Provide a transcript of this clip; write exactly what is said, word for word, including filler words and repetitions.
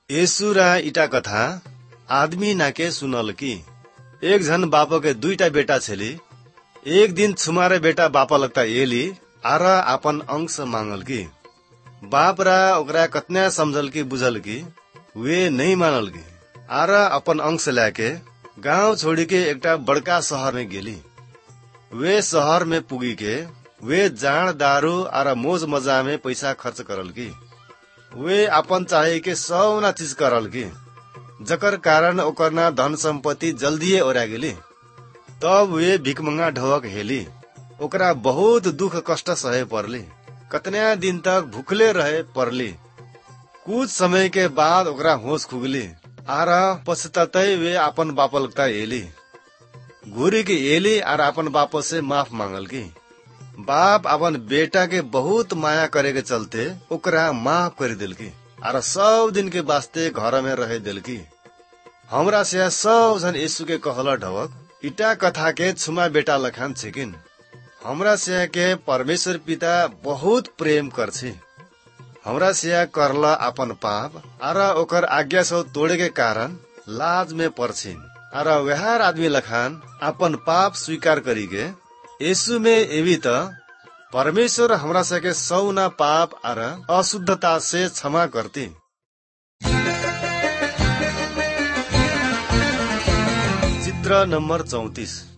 येसुरा इटा कथा आदमी नाके सुनल की एक झन बापो के दुईटा बेटा छेली। एक दिन छुमारे बेटा बापा लगता एली आरा अपन अंश मांगल की बाप रा ओकरा कतना समझल की बुझल की वे नहीं मानल की आरा अपन अंश लाके गांव छोड़ी के एकटा बड़का शहर में गेली। वे शहर में पुगी के वे जान दारू आरा मोज मजा में पैसा खर्च करल की वे अपन चाहे के सौना चीज करल की जकर कारण ओकर ना धन संपत्ति जल्दीए ओरा गेली। तब वे भिकमंगा ढवक हेली ओकरा बहुत दुख कष्ट सहे पड़ली। कतना दिन तक भूखले रहे पड़ली। कुछ समय के बाद ओकरा होश खुगली आरा पछताते वे अपन बाप लगता एली घूरी के एली आर अपन बाप से माफ मांगल की बाप अपन बेटा के बहुत माया करे के चलते ओकरा माफ कर दिल की आर सब दिन के वास्ते घर में रहे दिल की। हमरा से सब जन यीशु के कहला ढवक इटा कथा के छुमा बेटा लखान छिकिन। हमरा से के परमेश्वर पिता बहुत प्रेम करछी। हमरा से करला अपन पाप आर ओकर आज्ञा से तोड़े के कारण लाज में पड़छिन आर वह आदमी लखान अपन पाप स्वीकार करी के यीशु में एवी त परमेश्वर हमरा से के सौना पाप आर अशुद्धता से क्षमा करती। चित्र नंबर चौतीस।